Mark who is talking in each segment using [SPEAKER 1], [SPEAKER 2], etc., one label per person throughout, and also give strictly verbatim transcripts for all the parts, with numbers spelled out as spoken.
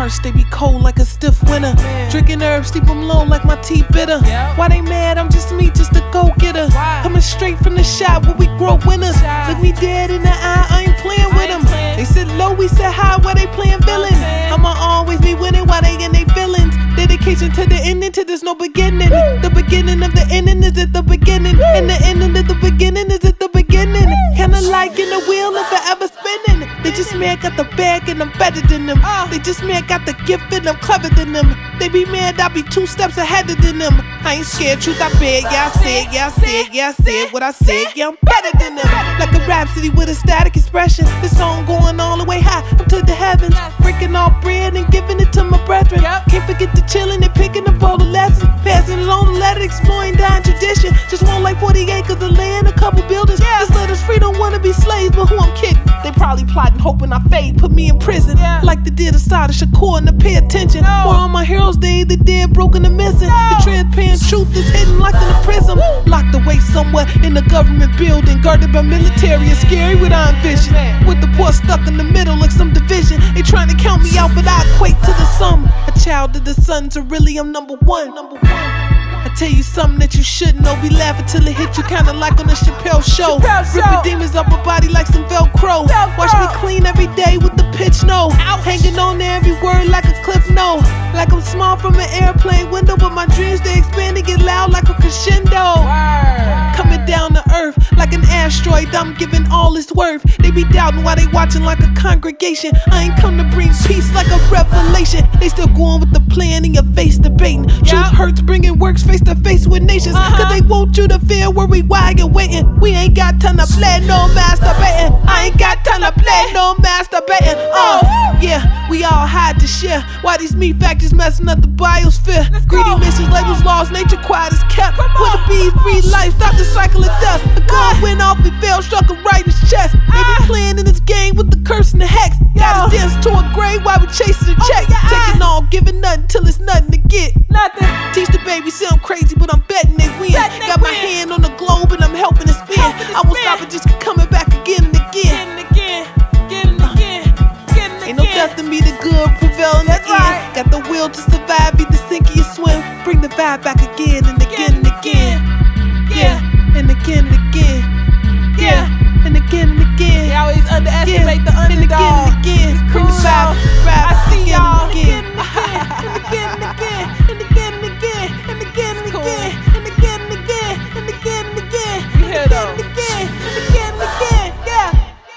[SPEAKER 1] March, they be cold like a stiff winter.
[SPEAKER 2] Man.
[SPEAKER 1] Drinking herbs, sleep them low like my tea bitter.
[SPEAKER 2] Yep.
[SPEAKER 1] Why they mad? I'm just me, just a go-getter.
[SPEAKER 2] Why?
[SPEAKER 1] Coming straight from the shop where we grow winners.
[SPEAKER 2] Shot.
[SPEAKER 1] Look me dead in the eye, I ain't playing with them. They sit low, we sit high, while they playing villains. I'ma always be winning while they in they feelings. Dedication to the ending, till there's no beginning.
[SPEAKER 2] Woo.
[SPEAKER 1] The beginning of the ending is at the beginning.
[SPEAKER 2] Woo.
[SPEAKER 1] And the ending of the beginning is at the beginning. Kinda like in the wheel and forever spinning. They just mad got the bag and I'm better than them.
[SPEAKER 2] Uh.
[SPEAKER 1] They just mad got the gift and I'm clever than them. They be mad I be two steps ahead of them. I ain't scared, truth I beg. Yeah, I said, yeah, I said, yeah, I said what I said. Yeah, I'm better than them. Like a rhapsody with a static expression. This song going all the way high up to the heavens. Breaking all bread and giving it to my brethren.
[SPEAKER 2] Yep.
[SPEAKER 1] Can't forget the chillin' and picking up all the lessons. Passing it on the letter, exploring dying tradition. Just want like forty acres of land, a couple buildings.
[SPEAKER 2] Yeah.
[SPEAKER 1] Just let us free, don't wanna be slaves, but who I'm kidding? They probably plotting, hoping I fade, put me in prison.
[SPEAKER 2] Yeah.
[SPEAKER 1] Like they did Assata Shakur and to pay attention.
[SPEAKER 2] No.
[SPEAKER 1] Or all my heroes, they either dead, broken, or missing.
[SPEAKER 2] No.
[SPEAKER 1] The transparent truth is hidden, locked in a prism. Locked away somewhere in the government building, guarded by military. It's scary with iron vision. With the poor stuck in the middle like some division. They trying to count me out, but I equate to the sum. A child of the sun, so really I'm number one. Number one. I tell you something that you shouldn't know. Be laughing till it hit you, kinda like on the Chappelle show.
[SPEAKER 2] Chappelle Show.
[SPEAKER 1] Ripping demons up her body like some Velcro.
[SPEAKER 2] Velcro.
[SPEAKER 1] Watch me clean every day with the pitch no.
[SPEAKER 2] Ouch.
[SPEAKER 1] Hanging on to every word like a cliff no. Like I'm small from an airplane window, but my dreams they expand and get loud like a crescendo.
[SPEAKER 2] Word.
[SPEAKER 1] Coming down to earth like an asteroid, I'm giving all its worth. They be doubting why they watching like a congregation. I ain't come to bring peace like a revelation. They still going with the plan in your face debating. Truth
[SPEAKER 2] Yup.
[SPEAKER 1] hurts, bringing works face to face with nations.
[SPEAKER 2] Uh-huh.
[SPEAKER 1] Cause they want you to feel worry why you waiting. We ain't got time to play no masturbating. I ain't got time to play no masturbating. Uh, yeah, we all hide to share. Why these meat factories messing up the biosphere?
[SPEAKER 2] Let's
[SPEAKER 1] Greedy
[SPEAKER 2] go.
[SPEAKER 1] missions, labels lost, nature quiet is kept.
[SPEAKER 2] Come
[SPEAKER 1] Where the
[SPEAKER 2] on.
[SPEAKER 1] bees breathe life, stop the cycle of death. The gun went off, he fell, struck him right in his chest. They
[SPEAKER 2] Ah.
[SPEAKER 1] be playing in this game with the curse and the hex. Got us
[SPEAKER 2] Yo.
[SPEAKER 1] dance to a grave while we chasing the check.
[SPEAKER 2] yeah,
[SPEAKER 1] Taking all, giving nothing till it's nothing to get.
[SPEAKER 2] Nothing.
[SPEAKER 1] Teach the baby, say I'm crazy, but I'm betting they win.
[SPEAKER 2] Betting they
[SPEAKER 1] Got my
[SPEAKER 2] win.
[SPEAKER 1] hand on the globe and I'm helping it spin.
[SPEAKER 2] Helping it
[SPEAKER 1] I won't
[SPEAKER 2] spin.
[SPEAKER 1] stop it, just keep coming back again and again.
[SPEAKER 2] Getting again. Getting again. Getting
[SPEAKER 1] Ain't no
[SPEAKER 2] again.
[SPEAKER 1] death in me, the good prevail in the
[SPEAKER 2] That's
[SPEAKER 1] end.
[SPEAKER 2] right.
[SPEAKER 1] Got the will to survive, either sink or you swim. Bring the vibe back again and again and again.
[SPEAKER 2] Yeah.
[SPEAKER 1] And again and again.
[SPEAKER 2] Yeah.
[SPEAKER 1] And again and again.
[SPEAKER 2] They always underestimate the
[SPEAKER 1] And again
[SPEAKER 2] underdog.
[SPEAKER 1] and again.
[SPEAKER 2] It's
[SPEAKER 1] Bring the
[SPEAKER 2] cool,
[SPEAKER 1] vibe,
[SPEAKER 2] though.
[SPEAKER 1] vibe
[SPEAKER 2] I see
[SPEAKER 1] again
[SPEAKER 2] y'all.
[SPEAKER 1] and again.
[SPEAKER 2] And again and again. And again and again. And again and again. And again and again. And again and again. We And here, again though. and again. And again and again. Yeah.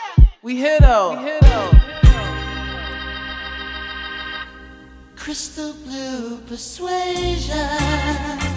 [SPEAKER 2] We here though. We here though.
[SPEAKER 3] Crystal blue persuasion.